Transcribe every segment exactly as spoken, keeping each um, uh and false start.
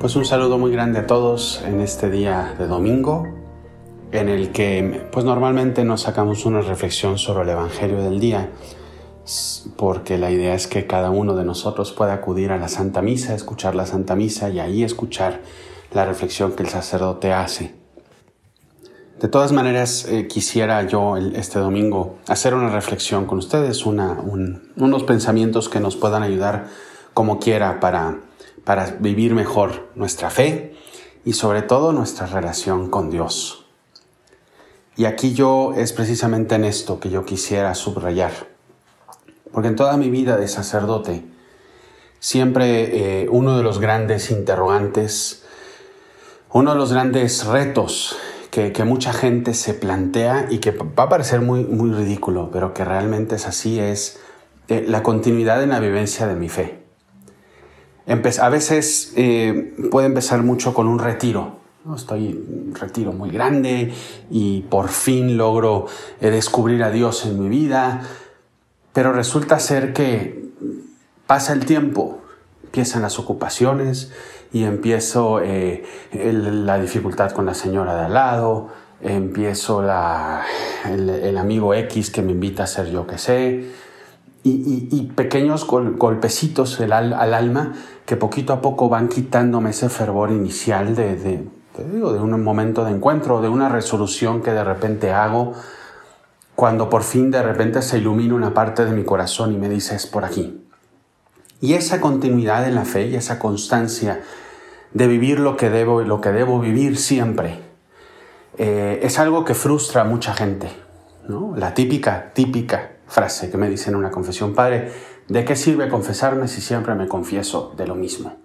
Pues un saludo muy grande a todos en este día de domingo, en el que pues normalmente nos sacamos una reflexión sobre el Evangelio del día, porque la idea es que cada uno de nosotros pueda acudir a la Santa Misa, escuchar la Santa Misa y ahí escuchar la reflexión que el sacerdote hace. De todas maneras, eh, quisiera yo el, este domingo hacer una reflexión con ustedes, una, un, unos pensamientos que nos puedan ayudar como quiera para, para vivir mejor nuestra fe y sobre todo nuestra relación con Dios. Y aquí yo es precisamente en esto que yo quisiera subrayar, porque en toda mi vida de sacerdote siempre eh, uno de los grandes interrogantes, uno de los grandes retos Que, que mucha gente se plantea y que va a parecer muy, muy ridículo, pero que realmente es así, es eh, la continuidad en la vivencia de mi fe. Empe- a veces eh, puede empezar mucho con un retiro, ¿no? Estoy en un retiro muy grande y por fin logro eh, descubrir a Dios en mi vida, pero resulta ser que pasa el tiempo, empiezan las ocupaciones y empiezo eh, el, la dificultad con la señora de al lado, empiezo la, el, el amigo X que me invita a hacer yo que sé, y, y, y pequeños gol, golpecitos el, al, al alma que poquito a poco van quitándome ese fervor inicial de, de, te digo, de un momento de encuentro, de una resolución que de repente hago, cuando por fin de repente se ilumina una parte de mi corazón y me dice es por aquí. Y esa continuidad en la fe y esa constancia de vivir lo que debo y lo que debo vivir siempre eh, es algo que frustra a mucha gente, ¿no? La típica, típica frase que me dicen en una confesión: Padre, ¿de qué sirve confesarme si siempre me confieso de lo mismo?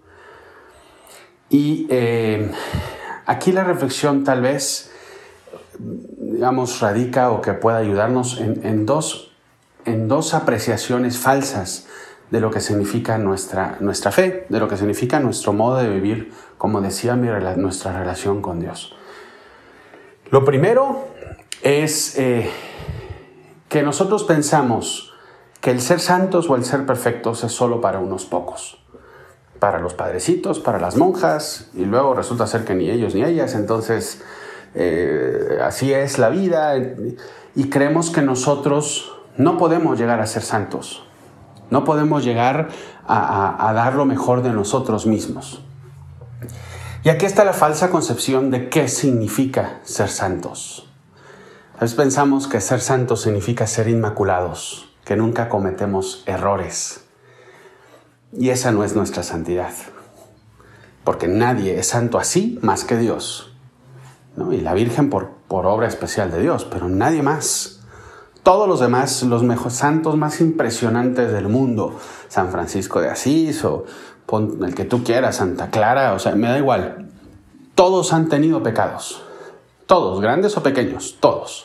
Y eh, aquí la reflexión tal vez, digamos, radica o que pueda ayudarnos en, en, dos, en dos apreciaciones falsas de lo que significa nuestra, nuestra fe, de lo que significa nuestro modo de vivir, como decía, mi, nuestra relación con Dios. Lo primero es eh, que nosotros pensamos que el ser santos o el ser perfectos es solo para unos pocos, para los padrecitos, para las monjas, y luego resulta ser que ni ellos ni ellas, entonces eh, así es la vida, y creemos que nosotros no podemos llegar a ser santos. No podemos llegar a, a, a dar lo mejor de nosotros mismos. Y aquí está la falsa concepción de qué significa ser santos. A veces pensamos que ser santos significa ser inmaculados, que nunca cometemos errores. Y esa no es nuestra santidad. Porque nadie es santo así más que Dios, ¿no? Y la Virgen por, por obra especial de Dios, pero nadie más. Todos los demás, los mejores santos más impresionantes del mundo, San Francisco de Asís o el que tú quieras, Santa Clara, o sea, me da igual. Todos han tenido pecados. Todos, grandes o pequeños, todos.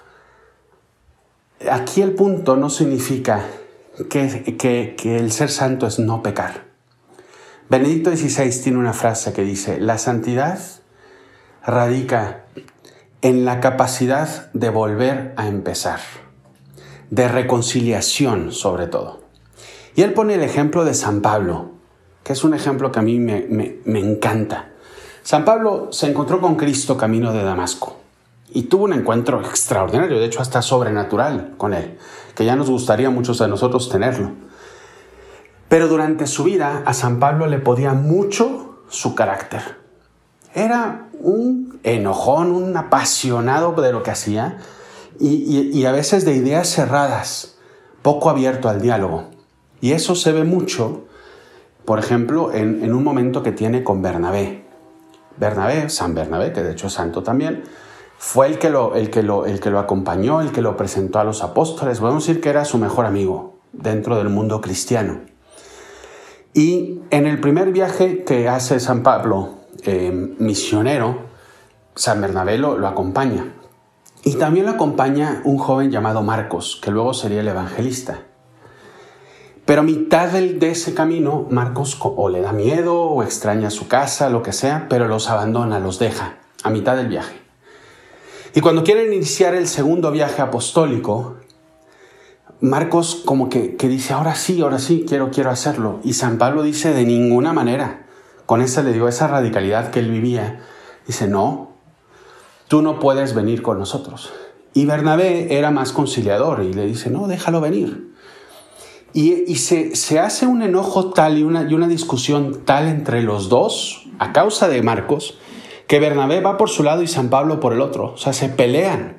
Aquí el punto no significa que, que, que el ser santo es no pecar. Benedicto dieciséis tiene una frase que dice: la santidad radica en la capacidad de volver a empezar, de reconciliación sobre todo. Y él pone el ejemplo de San Pablo, que es un ejemplo que a mí me, me, me encanta. San Pablo se encontró con Cristo camino de Damasco y tuvo un encuentro extraordinario, de hecho hasta sobrenatural con él, que ya nos gustaría a muchos de nosotros tenerlo. Pero durante su vida a San Pablo le podía mucho su carácter. Era un enojón, un apasionado de lo que hacía, Y, y, y a veces de ideas cerradas, poco abierto al diálogo. Y eso se ve mucho, por ejemplo, en, en un momento que tiene con Bernabé. Bernabé, San Bernabé, que de hecho es santo también, fue el que, lo, el, que lo, el que lo acompañó, el que lo presentó a los apóstoles. Podemos decir que era su mejor amigo dentro del mundo cristiano. Y en el primer viaje que hace San Pablo, eh, misionero, San Bernabé lo, lo acompaña. Y también lo acompaña un joven llamado Marcos, que luego sería el evangelista. Pero a mitad de, de ese camino, Marcos o le da miedo o extraña su casa, lo que sea, pero los abandona, los deja a mitad del viaje. Y cuando quieren iniciar el segundo viaje apostólico, Marcos como que, que dice, ahora sí, ahora sí, quiero, quiero hacerlo. Y San Pablo dice, de ninguna manera. con esa, le digo, esa radicalidad que él vivía, dice, no, tú no puedes venir con nosotros. Y Bernabé era más conciliador y le dice, no, déjalo venir. Y, y se, se hace un enojo tal y una, y una discusión tal entre los dos, a causa de Marcos, que Bernabé va por su lado y San Pablo por el otro. O sea, se pelean.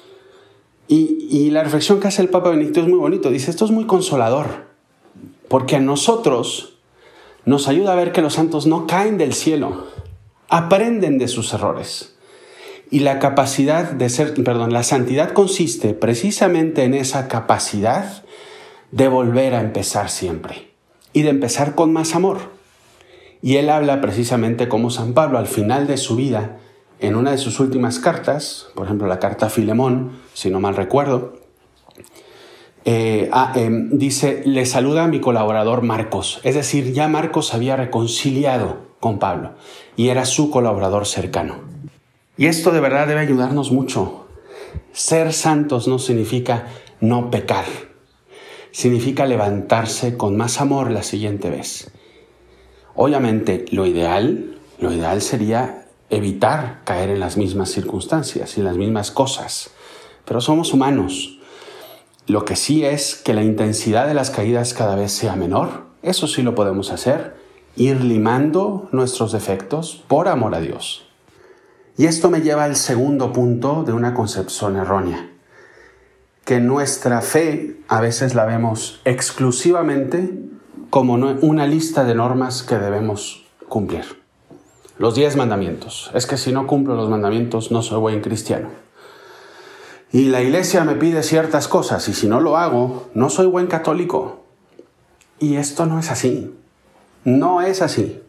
Y, y la reflexión que hace el Papa Benedicto es muy bonito. Dice, esto es muy consolador, porque a nosotros nos ayuda a ver que los santos no caen del cielo, aprenden de sus errores. Y la capacidad de ser, perdón, la santidad consiste precisamente en esa capacidad de volver a empezar siempre y de empezar con más amor. Y él habla precisamente como San Pablo al final de su vida, en una de sus últimas cartas, por ejemplo la carta a Filemón, si no mal recuerdo, eh, ah, eh, dice, le saluda a mi colaborador Marcos. Es decir, ya Marcos había reconciliado con Pablo y era su colaborador cercano. Y esto de verdad debe ayudarnos mucho. Ser santos no significa no pecar. Significa levantarse con más amor la siguiente vez. Obviamente, lo ideal, lo ideal sería evitar caer en las mismas circunstancias y en las mismas cosas. Pero somos humanos. Lo que sí es que la intensidad de las caídas cada vez sea menor. Eso sí lo podemos hacer. Ir limando nuestros defectos por amor a Dios. Y esto me lleva al segundo punto de una concepción errónea. Que nuestra fe a veces la vemos exclusivamente como una lista de normas que debemos cumplir. Los diez mandamientos. Es que si no cumplo los mandamientos no soy buen cristiano. Y la iglesia me pide ciertas cosas y si no lo hago, no soy buen católico. Y esto no es así. No es así.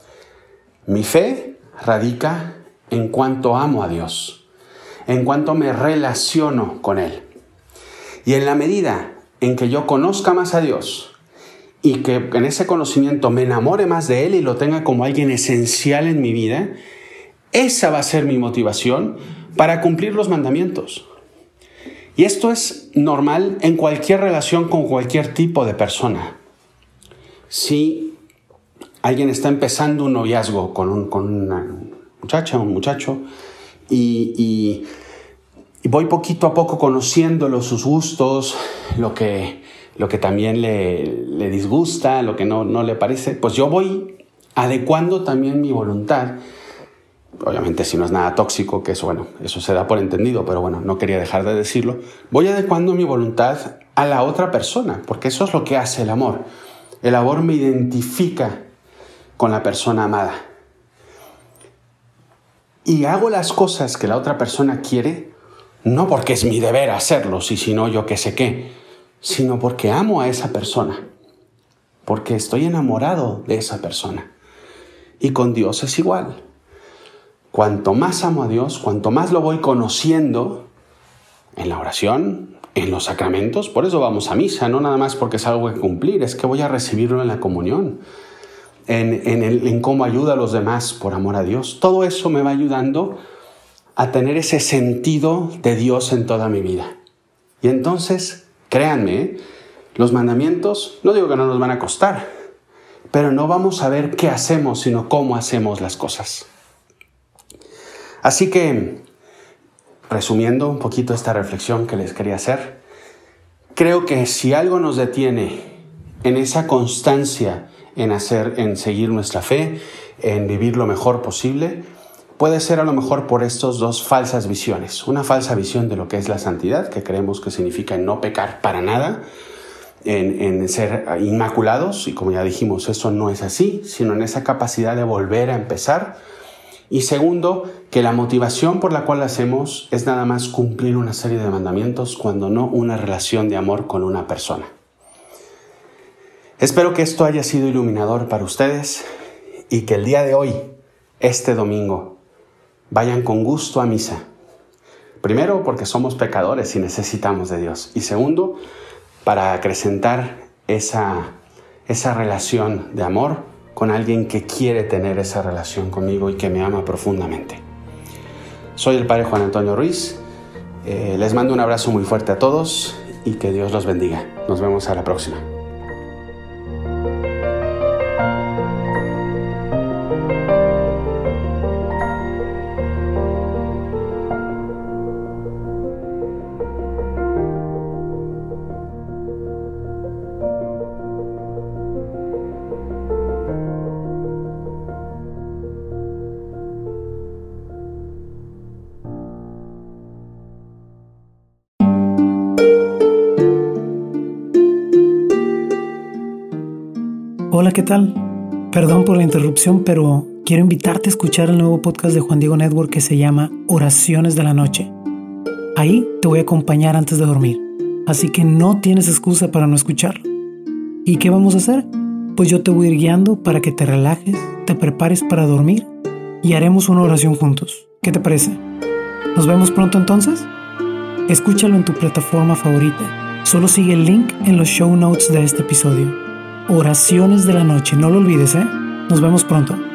Mi fe radica en cuanto amo a Dios, en cuanto me relaciono con Él. Y en la medida en que yo conozca más a Dios y que en ese conocimiento me enamore más de Él y lo tenga como alguien esencial en mi vida, esa va a ser mi motivación para cumplir los mandamientos. Y esto es normal en cualquier relación con cualquier tipo de persona. Si alguien está empezando un noviazgo con, un, con una muchacha, un muchacho, y, y, y voy poquito a poco conociéndolo, sus gustos, lo que, lo que también le, le disgusta, lo que no, no le parece, pues yo voy adecuando también mi voluntad. Obviamente si no es nada tóxico, que eso, bueno, eso se da por entendido, pero bueno, no quería dejar de decirlo. Voy adecuando mi voluntad a la otra persona, porque eso es lo que hace el amor. El amor me identifica con la persona amada. Y hago las cosas que la otra persona quiere, no porque es mi deber hacerlos y si no yo qué sé qué, sino porque amo a esa persona, porque estoy enamorado de esa persona. Y con Dios es igual. Cuanto más amo a Dios, cuanto más lo voy conociendo en la oración, en los sacramentos, por eso vamos a misa, no nada más porque es algo que cumplir, es que voy a recibirlo en la comunión. En, en, el, en cómo ayuda a los demás por amor a Dios. Todo eso me va ayudando a tener ese sentido de Dios en toda mi vida. Y entonces, créanme, ¿eh? Los mandamientos, no digo que no nos van a costar, pero no vamos a ver qué hacemos, sino cómo hacemos las cosas. Así que, resumiendo un poquito esta reflexión que les quería hacer, creo que si algo nos detiene en esa constancia en hacer, en seguir nuestra fe, en vivir lo mejor posible, puede ser a lo mejor por estas dos falsas visiones. Una falsa visión de lo que es la santidad, que creemos que significa no pecar para nada, en, en ser inmaculados, y como ya dijimos, eso no es así, sino en esa capacidad de volver a empezar. Y segundo, que la motivación por la cual lo hacemos es nada más cumplir una serie de mandamientos, cuando no una relación de amor con una persona. Espero que esto haya sido iluminador para ustedes y que el día de hoy, este domingo, vayan con gusto a misa. Primero, porque somos pecadores y necesitamos de Dios. Y segundo, para acrecentar esa, esa relación de amor con alguien que quiere tener esa relación conmigo y que me ama profundamente. Soy el Padre Juan Antonio Ruiz. Eh, les mando un abrazo muy fuerte a todos y que Dios los bendiga. Nos vemos a la próxima. Hola, ¿qué tal? Perdón por la interrupción, pero quiero invitarte a escuchar el nuevo podcast de Juan Diego Network que se llama Oraciones de la Noche. Ahí te voy a acompañar antes de dormir, así que no tienes excusa para no escucharlo. ¿Y qué vamos a hacer? Pues yo te voy a ir guiando para que te relajes, te prepares para dormir y haremos una oración juntos. ¿Qué te parece? ¿Nos vemos pronto entonces? Escúchalo en tu plataforma favorita. Solo sigue el link en los show notes de este episodio. Oraciones de la Noche, no lo olvides, ¿eh? Nos vemos pronto.